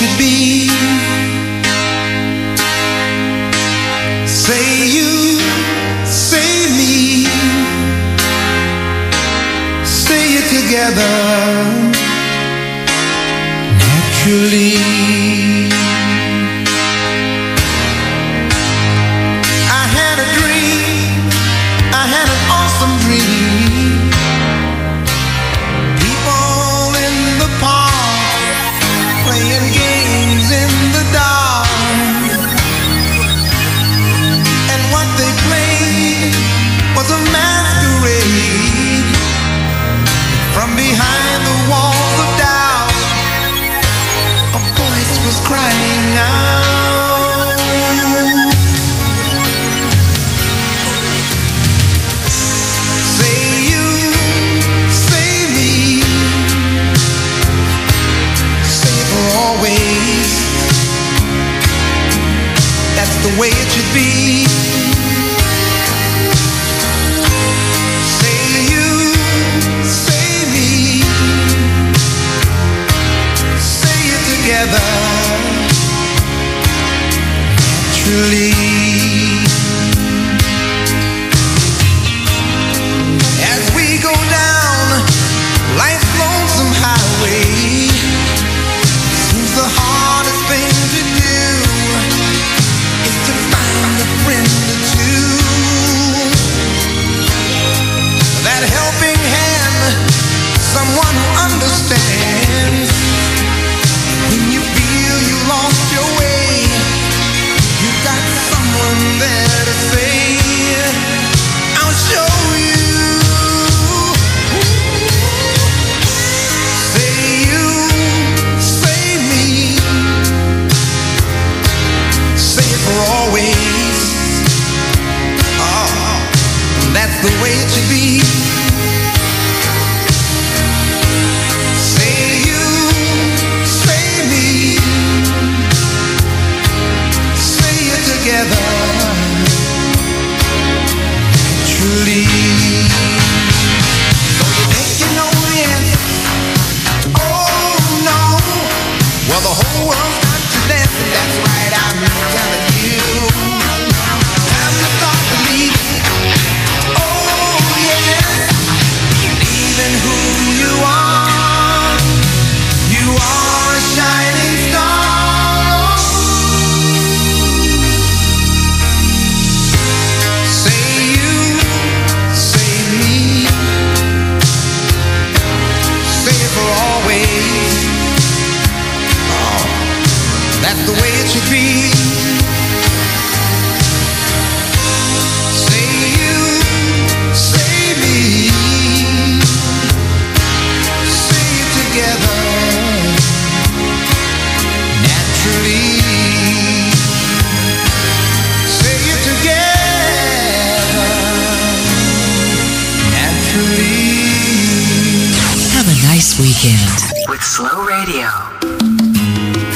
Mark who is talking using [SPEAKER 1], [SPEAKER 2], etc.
[SPEAKER 1] should be. Say you, say me, say it together naturally. I had a dream, I had an awesome dream. People in the park playing games in the dark, and what they played was a masquerade. From behind the walls of doubt, a voice was crying out. Say you, say me, say it for always. That's the way it should be. Say you, say me, say it together naturally. As we go down life's lonesome highway, seems the hardest thing to do is to find a friend or two. That helping hand, someone who understands. When you feel you lost your way, you got someone there to say, I'll show you. Say you, say me, say it for always. Oh, that's the way it should be. Say you, say me, say it together naturally. So you think you know the answer? Oh no. Well, the whole world's got to dance, and that's right, I'm telling you. Time to start believing. Oh yes, believe in who you are. You are a shining star. Say you, say me, say it for always. Oh, that's the way it should be. Say you, say me, say it together naturally. Say it together naturally.
[SPEAKER 2] Have a nice weekend with Slow Radio.